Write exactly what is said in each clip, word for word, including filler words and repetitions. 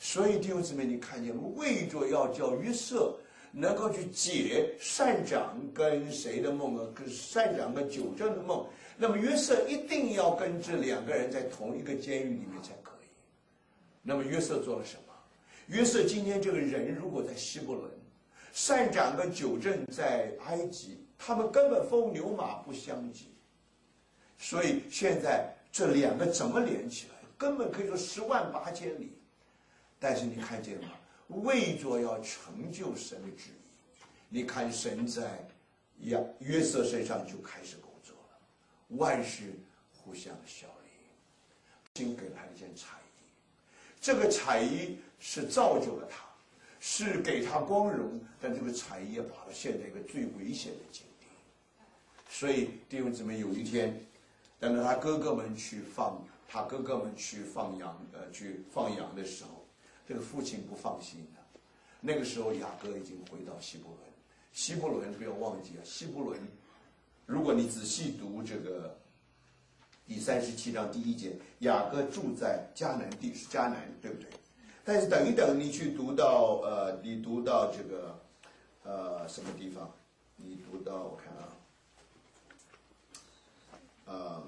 所以弟兄姊妹，你看见为着要叫约瑟能够去解善长跟谁的梦啊？跟善长跟九正的梦。那么约瑟一定要跟这两个人在同一个监狱里面才可以。那么约瑟做了什么？约瑟今天这个人如果在希伯伦，善长跟九正在埃及，他们根本风牛马不相及。所以现在这两个怎么连起来？根本可以说十万八千里。但是你看见吗？为着要成就神的旨意，你看神在亚约瑟身上就开始工作了，万事互相效力。神给了他一件彩衣，这个彩衣是造就了他，是给他光荣，但这个彩衣也把他陷在一个最危险的境地。所以弟兄姊妹，有一天，等到他哥哥们去放他哥哥们去放羊呃去放羊的时候，这个父亲不放心的。那个时候雅各已经回到希伯伦，希伯伦不要忘记啊，希伯伦，如果你仔细读这个第三十七章第一节，雅各住在迦南地，是迦南，对不对？但是等一等，你去读到呃，你读到这个呃什么地方？你读到我看啊，呃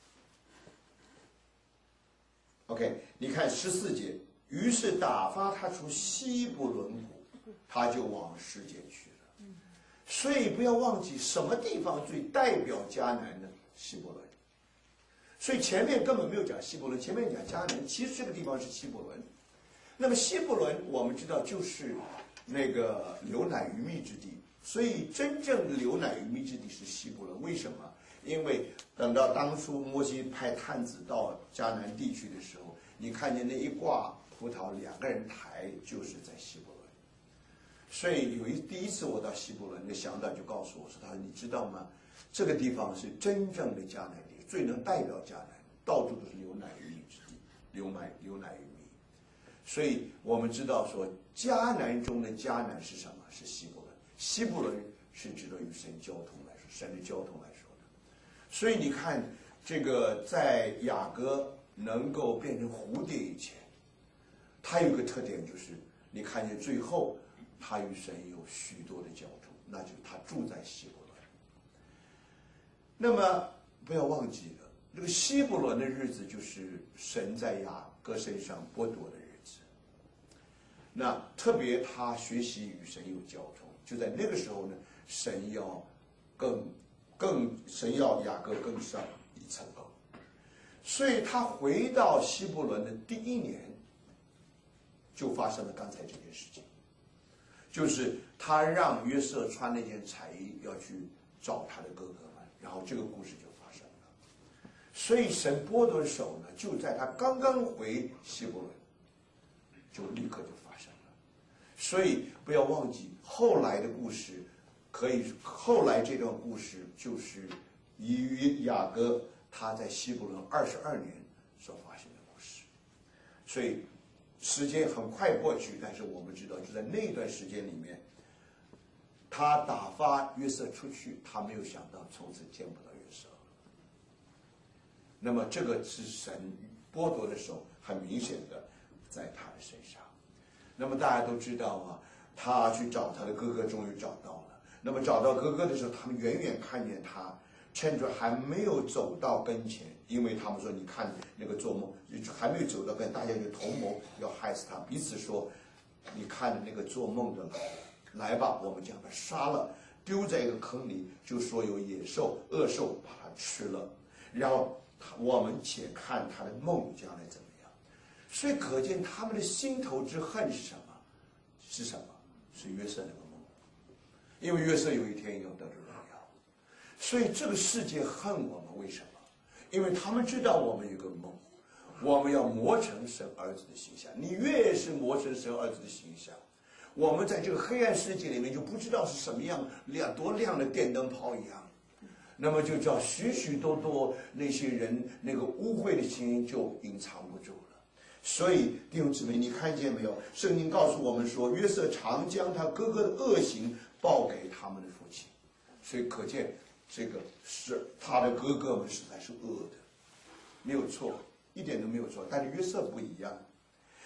，OK， 你看十四节。于是打发他出希伯伦谷，他就往世界去了。所以不要忘记什么地方最代表迦南呢？希伯伦。所以前面根本没有讲希伯伦，前面讲迦南，其实这个地方是希伯伦。那么希伯伦我们知道就是那个流奶与蜜之地，所以真正流奶与蜜之地是希伯伦。为什么？因为等到当初摩西派探子到迦南地区的时候，你看见那一挂葡萄两个人抬就是在希伯伦。所以有一第一次我到希伯伦，那向导就告诉我说，他说你知道吗？这个地方是真正的迦南地，最能代表迦南，到处都是流奶与蜜之地，流奶流奶与蜜。所以我们知道说，迦南中的迦南是什么？是希伯伦。希伯伦是指的与神交通来说，神的交通来说的。所以你看，这个在雅各能够变成蝴蝶以前，他有个特点，就是你看见最后他与神有许多的交通，那就是他住在希伯伦。那么不要忘记了，这个希伯伦的日子就是神在雅各身上剥夺的日子。那特别他学习与神有交通，就在那个时候呢，神要更更神要雅各更上一层楼。所以他回到希伯伦的第一年，就发生了刚才这件事情，就是他让约瑟穿那件彩衣要去找他的哥哥们，然后这个故事就发生了。所以神剥夺手呢，就在他刚刚回希伯伦，就立刻就发生了。所以不要忘记后来的故事，可以后来这段故事就是以雅各他在希伯伦二十二年所发生的故事。所以时间很快过去，但是我们知道就在那段时间里面，他打发约瑟出去，他没有想到从此见不到约瑟。那么这个是神剥夺的手很明显的在他的身上。那么大家都知道啊，他去找他的哥哥，终于找到了。那么找到哥哥的时候，他们远远看见他，趁着还没有走到跟前，因为他们说你看那个做梦还没有走到跟，大家就同谋要害死他，彼此说你看那个做梦的来，来吧，我们将他杀了，丢在一个坑里，就说有野兽恶兽把他吃了，然后我们且看他的梦将来怎么样。所以可见他们的心头之恨是什么？是什么？是约瑟那个梦，因为约瑟有一天要得着荣耀。所以这个世界恨我们，为什么？因为他们知道我们有个梦，我们要磨成神儿子的形象。你越是磨成神儿子的形象，我们在这个黑暗世界里面就不知道是什么样亮多亮的电灯泡一样，那么就叫许许多多那些人那个污秽的心就隐藏不住了。所以弟兄姊妹，你看见没有？圣经告诉我们说，约瑟常将他哥哥的恶行报给他们的父亲，所以可见这个是他的哥哥们实在是恶的，没有错，一点都没有错。但是约瑟不一样，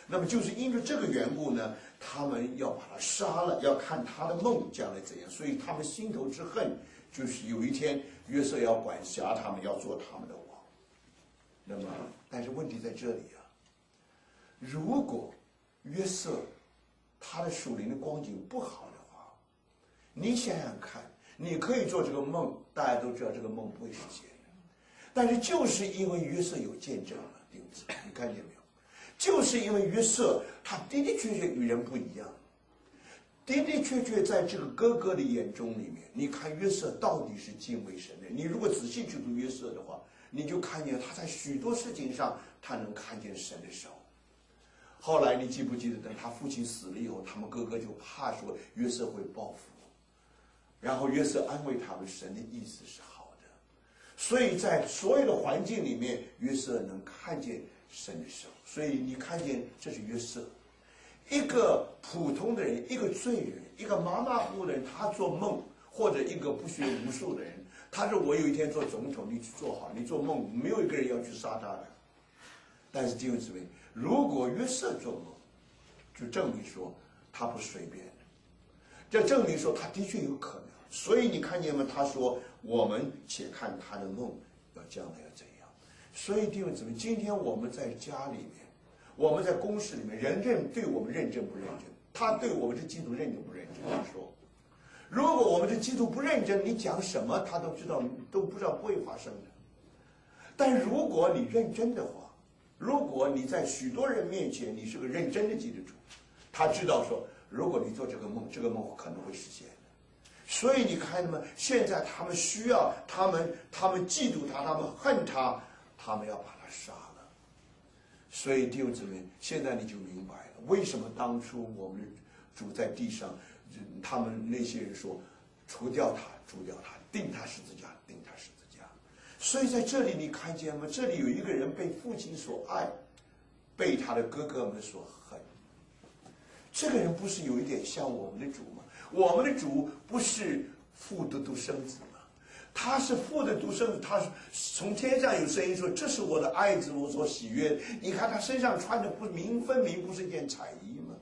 那么就是因为这个缘故呢，他们要把他杀了，要看他的梦将来怎样，所以他们心头之恨就是有一天约瑟要管辖他们，要做他们的王。那么但是问题在这里啊，如果约瑟他的属灵的光景不好的话，你想想看，你可以做这个梦，大家都知道这个梦不会实现的，但是就是因为约瑟有见证了，弟兄姊妹，你看见没有？就是因为约瑟他的的确确与人不一样，的的确确在这个哥哥的眼中里面，你看约瑟到底是敬畏神的。你如果仔细去读约瑟的话，你就看见他在许多事情上他能看见神的手。后来你记不记得，等他父亲死了以后，他们哥哥就怕说约瑟会报复，然后约瑟安慰他们，神的意思是好的。所以在所有的环境里面，约瑟能看见神的手。所以你看见这是约瑟，一个普通的人，一个罪人，一个马马虎虎的人，他做梦，或者一个不学无术的人，他说我有一天做总统，你去做好，你做梦，没有一个人要去杀他的。但是弟兄姊妹，如果约瑟做梦，就证明说他不随便的，这证明说他的确有可能。所以你看见吗？他说我们且看他的梦要将来要怎样。所以弟兄姊妹，今天我们在家里面，我们在公司里面，人认对我们认真不认真？他对我们是基督认真不认真？他说，如果我们是基督不认真，你讲什么他都知道，都不知道不会发生的。但如果你认真的话，如果你在许多人面前你是个认真的基督徒，他知道说，如果你做这个梦，这个梦可能会实现的。所以你看嘛，现在他们需要，他们他们嫉妒他，他们恨他，他们要把他杀了。所以弟兄姊妹，现在你就明白了，为什么当初我们主在地上，他们那些人说除掉他，除掉他，钉他十字架，钉他十字架。所以在这里你看见吗？这里有一个人被父亲所爱，被他的哥哥们所恨。这个人不是有一点像我们的主吗？我们的主不是父的独生子吗？他是父的独生子，他从天上有声音说：“这是我的爱子，我所喜悦。”你看他身上穿的不明分明不是一件彩衣吗？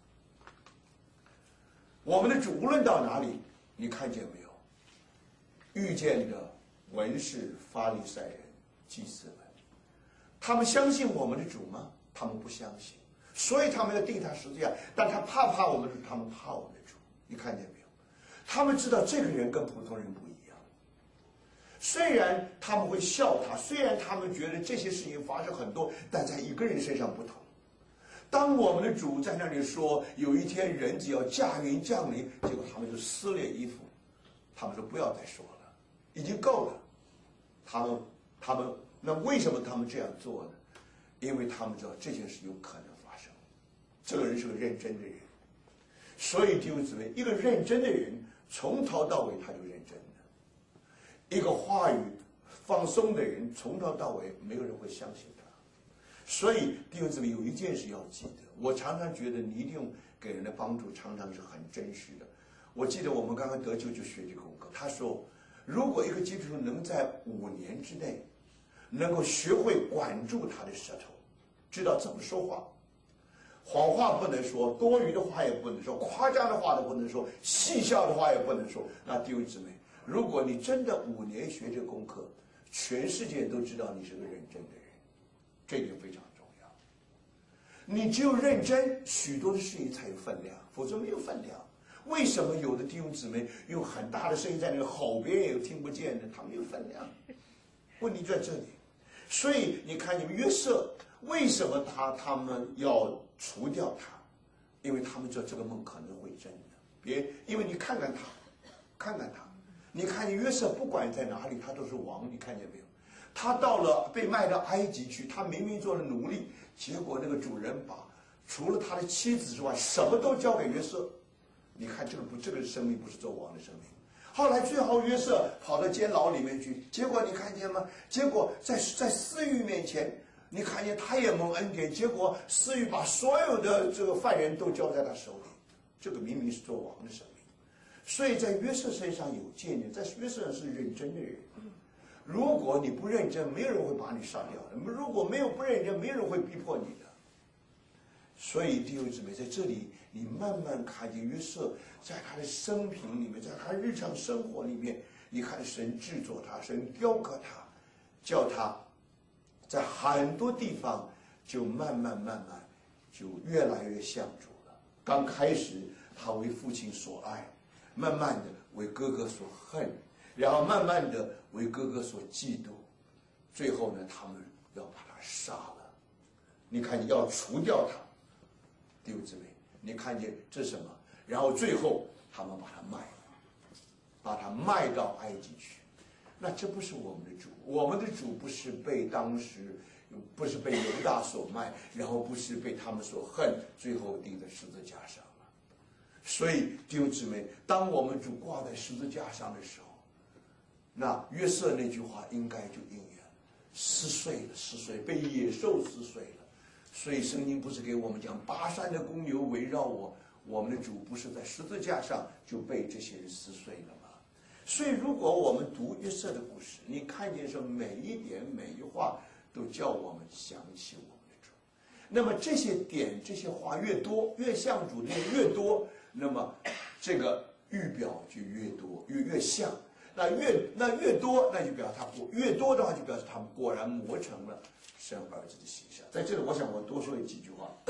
我们的主无论到哪里，你看见没有？遇见的文士、法利赛人、祭司们，他们相信我们的主吗？他们不相信，所以他们要钉他十字架。但他怕怕我们的主，他们怕我们的主。你看见没有？他们知道这个人跟普通人不一样。虽然他们会笑他，虽然他们觉得这些事情发生很多，但在一个人身上不同。当我们的主在那里说有一天人只要驾云降临，结果他们就撕裂衣服，他们说不要再说了，已经够了。他们他们那为什么他们这样做呢？因为他们知道这件事有可能发生。这个人是个认真的人，所以弟兄姊妹，一个认真的人从头到尾他就认真的。一个话语放松的人从头到尾没有人会相信他。所以弟兄姊妹，有一件事要记得，我常常觉得你一定给人的帮助常常是很真实的。我记得我们刚刚得救就学这个功课，他说如果一个基督徒能在五年之内能够学会管住他的舌头，知道怎么说话，谎话不能说，多余的话也不能说，夸张的话都不能说，戏笑的话也不能说，那弟兄姊妹，如果你真的五年学这个功课，全世界都知道你是个认真的人，这一点非常重要。你只有认真，许多的事情才有分量，否则没有分量。为什么有的弟兄姊妹用很大的声音在那个吼，别人也听不见的？他没有分量。问题就在这里。所以你看，你们约瑟为什么他他们要除掉他？因为他们知道这个梦可能会真的。别，因为你看看他，看看他，你看约瑟不管在哪里，他都是王，你看见没有？他到了被卖到埃及去，他明明做了奴隶，结果那个主人把除了他的妻子之外，什么都交给约瑟。你看这个不，这个生命不是做王的生命。后来最后约瑟跑到监牢里面去，结果你看见吗？结果在在司狱面前，你看见他也蒙恩典，结果司狱把所有的这个犯人都交在他手里，这个明明是做王的生命。所以在约瑟身上有见证，在约瑟上是认真的人。如果你不认真，没有人会把你杀掉的；如果没有不认真，没有人会逼迫你的。 所以弟兄姊妹，在这里你慢慢看见约瑟在他的生平里面，在他日常生活里面，你看神制作他，神雕刻他，叫他在很多地方就慢慢慢慢就越来越像主了。刚开始他为父亲所爱，慢慢的为哥哥所恨，然后慢慢的为哥哥所嫉妒，最后呢，他们要把他杀了。你看，你要除掉他，弟兄姊妹，你看见这是什么？然后最后他们把他卖了，把他卖到埃及去。那这不是我们的主，我们的主不是被当时不是被犹大所卖，然后不是被他们所恨，最后钉在十字架上了。所以弟兄姊妹，当我们主挂在十字架上的时候，那约瑟那句话应该就应验了，撕碎了，撕碎，被野兽撕碎了。所以圣经不是给我们讲巴山的公牛围绕我，我们的主不是在十字架上就被这些人撕碎了吗？所以如果我们读约瑟的故事，你看见说每一点每一话都叫我们想起我们的主，那么这些点这些话越多，越像主的越多，那么这个预表就越多，越越像。那越那越多，那就表示他过越多的话，就表示他们果然磨成了神儿子的形象。在这里，我想我多说几句话。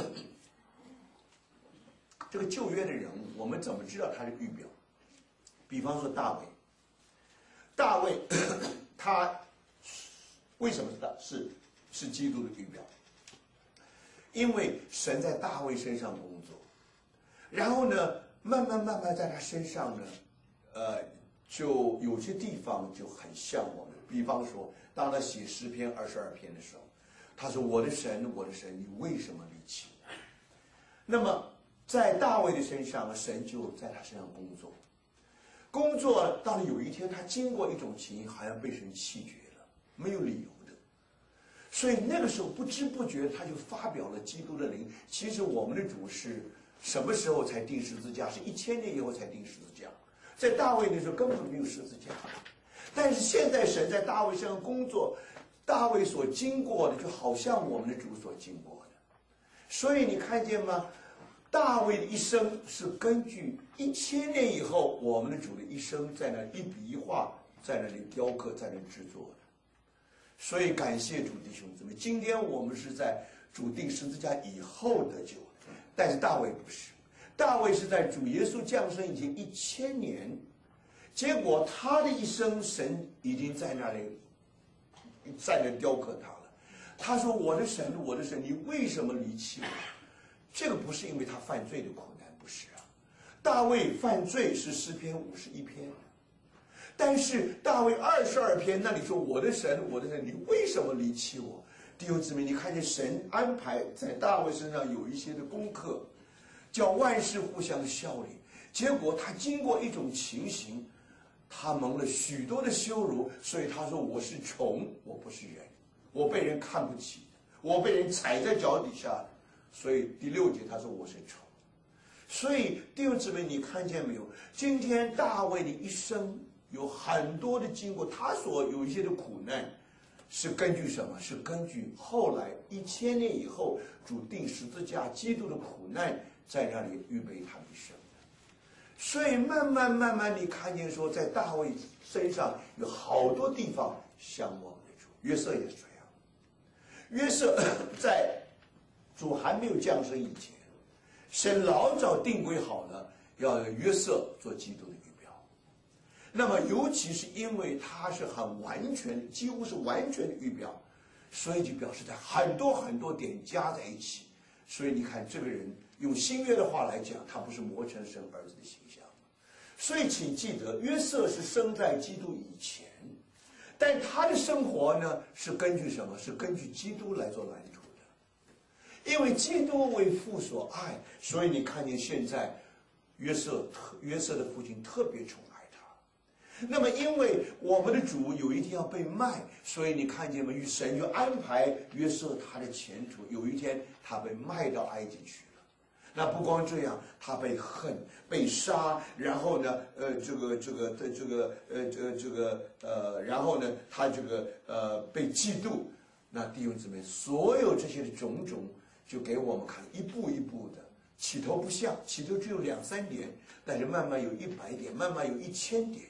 这个旧约的人物，我们怎么知道他是预表？比方说大卫，大卫他为什么是是基督的预表？因为神在大卫身上工作，然后呢，慢慢慢慢在他身上呢，呃。就有些地方就很像我们，比方说，当他写诗篇二十二篇的时候，他说：“我的神，我的神，你为什么离弃我？”那么，在大卫的身上，神就在他身上工作，工作到了有一天，他经过一种情形，好像被神弃绝了，没有理由的，所以那个时候不知不觉他就发表了基督的灵。其实我们的主是什么时候才钉十字架？是一千年以后才钉十字架。在大卫那时候根本没有十字架，但是现在神在大卫身上工作，大卫所经过的就好像我们的主所经过的，所以你看见吗？大卫的一生是根据一千年以后我们的主的一生在那一笔一画在那里雕刻，在那制作的。所以感谢主弟兄姊妹，今天我们是在主钉十字架以后得救，但是大卫不是。大卫是在主耶稣降生以前一千年，结果他的一生，神已经在那里，在那雕刻他了。他说：“我的神，我的神，你为什么离弃我？”这个不是因为他犯罪的苦难，不是啊。大卫犯罪是诗篇五十一篇，但是大卫二十二篇那里说：“我的神，我的神，你为什么离弃我？”弟兄姊妹，你看见神安排在大卫身上有一些的功课。叫万事互相效力，结果他经过一种情形，他蒙了许多的羞辱，所以他说：“我是虫，我不是人，我被人看不起，我被人踩在脚底下。”所以第六节他说：“我是虫。”所以弟兄姊妹，你看见没有？今天大卫的一生有很多的经过，他所有一些的苦难，是根据什么？是根据后来一千年以后主钉十字架基督的苦难。在那里预备他的一生，所以慢慢慢慢你看见说，在大卫身上有好多地方像我们的主。约瑟也是这样，约瑟在主还没有降生以前，神老早定规好了，要约瑟做基督的预表。那么尤其是因为他是很完全，几乎是完全的预表，所以就表示在很多很多点加在一起。所以你看这个人。用新约的话来讲，他不是磨成神儿子的形象，所以请记得，约瑟是生在基督以前，但他的生活呢是根据什么？是根据基督来做蓝图的。因为基督为父所爱，所以你看见现在约瑟约瑟的父亲特别宠爱他。那么因为我们的主有一天要被卖，所以你看见吗？与神就安排约瑟他的前途，有一天他被卖到埃及去。那不光这样，他被恨、被杀，然后呢，呃，这个、这个、这个、呃、这、这个、呃，然后呢，他这个呃被嫉妒。那弟兄姊妹，所有这些的种种，就给我们看，一步一步起头不像，起头只有两三点，但是慢慢有一百点，慢慢有一千点。